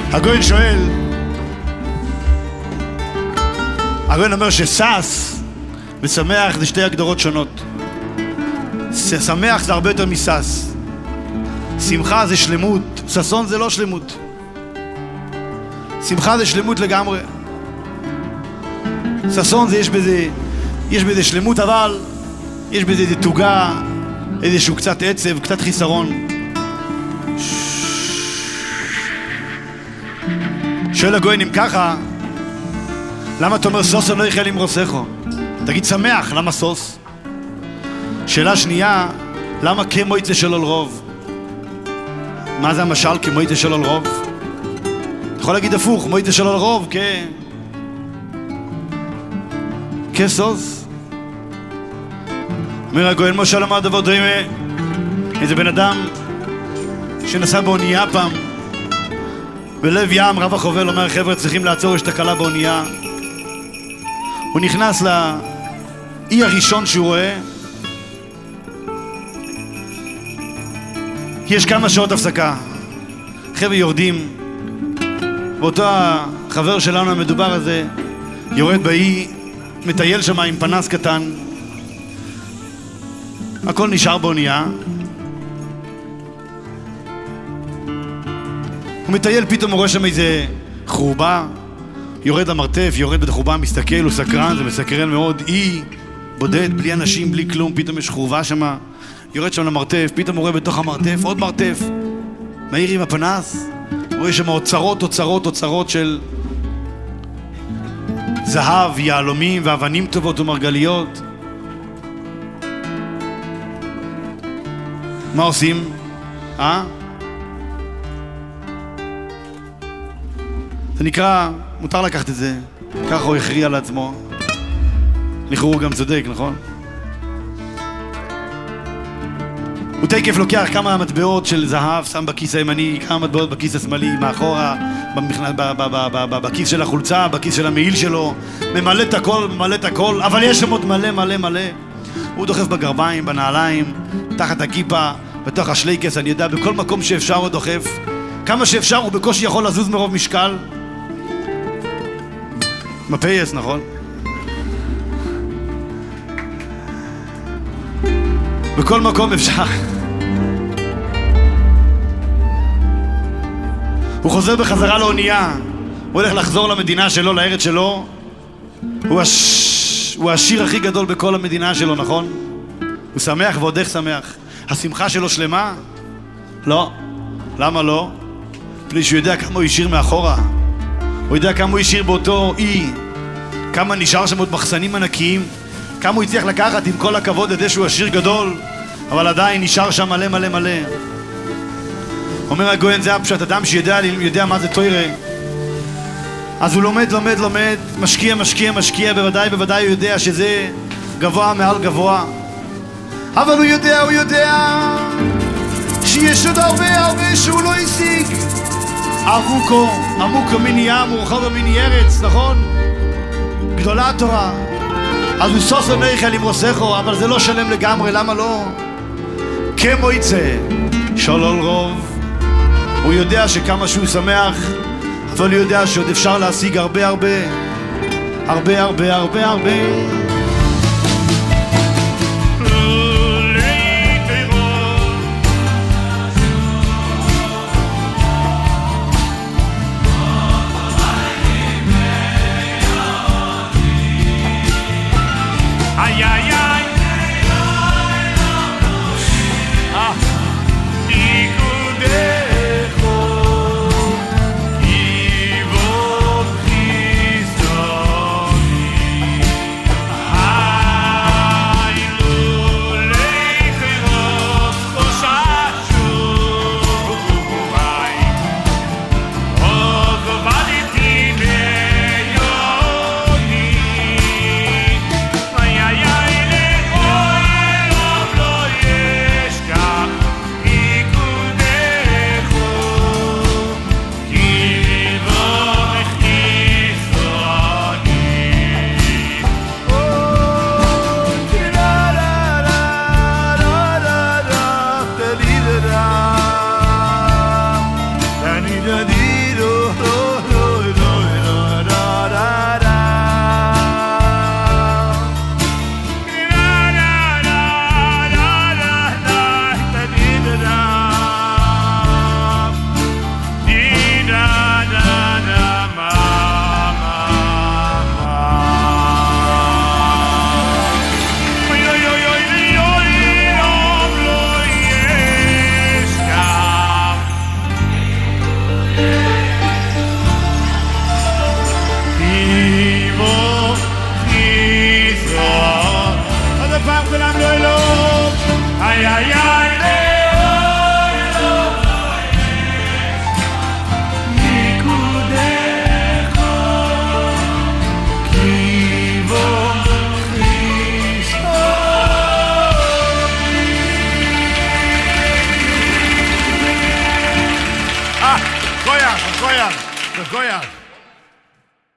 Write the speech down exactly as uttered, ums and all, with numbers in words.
הגויין שואל, הגויין אומר שסס ושמח זה שתי הגדרות שונות. שמח זה הרבה יותר מסס. שמחה זה שלמות, ששון זה לא שלמות. שמחה זה שלמות לגמרי. ששון זה יש בזה, יש בזה שלמות, אבל יש בזה איזה תוגה, איזשהו קצת עצב, קצת חיסרון. שואל הגויין, אם ככה, למה אתה אומר סוס לא יחל עם רוסךו? תגיד שמח, למה סוס? שאלה שנייה, למה כמויצה של על רוב? מה זה המשל כמויצה של על רוב? אתה יכול להגיד הפוך, מויצה של על רוב, כ... כסוס. אומר הגויין, משה למה דבר דומה, איזה בן אדם שנסע באונייה פעם, בלב ים, רב החובל אומר, חבר'ה צריכים לעצור, יש תקלה באונייה. הוא נכנס לאי הראשון שהוא רואה, יש כמה שעות הפסקה, חבר'ה יורדים, ואותו החבר שלנו המדובר הזה יורד באי, מטייל שם עם פנס קטן, הכל נשאר באונייה. הוא מטייל, פתאום הוא רואה שם איזה חורבה, יורד למרתף, יורד בחורבה, מסתכל, הוא סקרן, זה מסקרן מאוד, אי בודד, בלי אנשים, בלי כלום, פתאום יש חורבה שם, יורד שם למרתף, פתאום הוא רואה בתוך המרתף עוד מרתף, מהיר עם הפנס, הוא רואה שם אוצרות, אוצרות, אוצרות של זהב, יהלומים ואבנים טובות ומרגליות. מה עושים? אה? זה נקרא, מותר לקחת את זה, ככה הוא הכריע לעצמו. לכאורה הוא גם צודק, נכון? הוא תקף לוקח כמה מטבעות של זהב, שם בכיס הימני, כמה מטבעות בכיס השמאלי, מאחורה, בכיס של החולצה, בכיס של המעיל שלו, ממלא את הכל, ממלא את הכל, אבל יש שם עוד מלא מלא מלא. הוא דוחף בגרביים, בנעליים, תחת הכיפה, בתוך השלייקס, אני יודע, בכל מקום שאפשר הוא דוחף. כמה שאפשר הוא בקושי יכול לזוז מרוב משקל. מפייס, נכון? בכל מקום אפשר. הוא חוזר בחזרה לאונייה, הוא הולך לחזור למדינה שלו, לארץ שלו. הוא, הש... הוא השיר הכי גדול בכל המדינה שלו, נכון? הוא שמח ועוד איך שמח. השמחה שלו שלמה? לא. למה לא? בלי שהוא יודע כמה הוא השאיר מאחורה. הוא יודע כמה הוא השאיר באותו אי, כמה נשאר שם עוד מחסנים ענקיים, כמה הוא הצליח לקחת עם כל הכבוד את זה שהוא עשיר גדול, אבל עדיין נשאר שם מלא מלא מלא. אומר הגויין, זה הפשט, אדם שיודע יודע מה זה תורה, אז הוא לומד, לומד, לומד, משקיע, משקיע, משקיע, בוודאי, בוודאי הוא יודע שזה גבוה מעל גבוה, אבל הוא יודע, הוא יודע שיש עוד הרבה הרבה שהוא לא השיג. עמוקו, עמוקו מיני ים, ורחובו מיני ארץ, נכון? גדולה התורה. אז הוא סוס ומיכל עם רוסךו, אבל זה לא שלם לגמרי, למה לא? כמו יצא, שולל רוב. הוא יודע שכמה שהוא שמח, אבל הוא יודע שעוד אפשר להשיג הרבה הרבה, הרבה הרבה הרבה הרבה. Goiás, Goiás, Goiás.